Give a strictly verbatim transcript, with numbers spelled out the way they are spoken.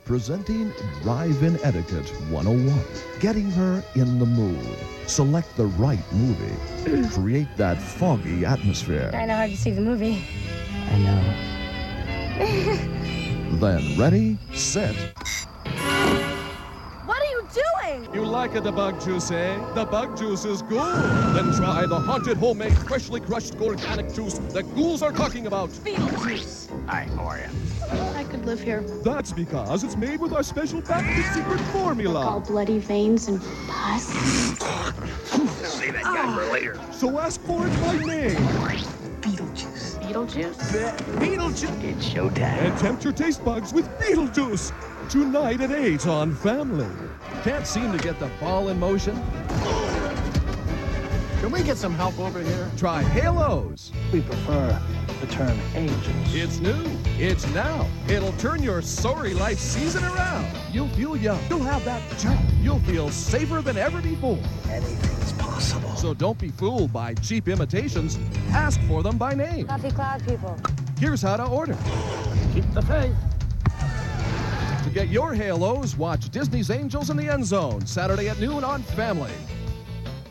Presenting Drive-In Etiquette one oh one. Getting her in the mood. Select the right movie. Create that foggy atmosphere. Kinda hard to see the movie. I know. Then ready, set. What are you doing? You like it, the bug juice, eh? The bug juice is good. Then try the haunted homemade freshly crushed organic juice that ghouls are talking about. Beetlejuice. Hi, how are you? I could live here. That's because it's made with our special Baptist secret All formula. bloody veins and pus. Save that guy for later. So ask for it by name Beetlejuice. Beetlejuice? Beetlejuice. It's showtime. and tempt your taste buds with Beetlejuice. Tonight at eight on Family. Can't seem to get the ball in motion? Can we get some help over here? Try Halos. We prefer the term angels. It's new. It's now. It'll turn your sorry life season around. You'll feel young. You'll have that jump. You'll feel safer than ever before. Anything's possible. So don't be fooled by cheap imitations. Ask for them by name. Coffee cloud people. Here's how to order. Keep the faith. To get your Halos, watch Disney's Angels in the End Zone, Saturday at noon on Family.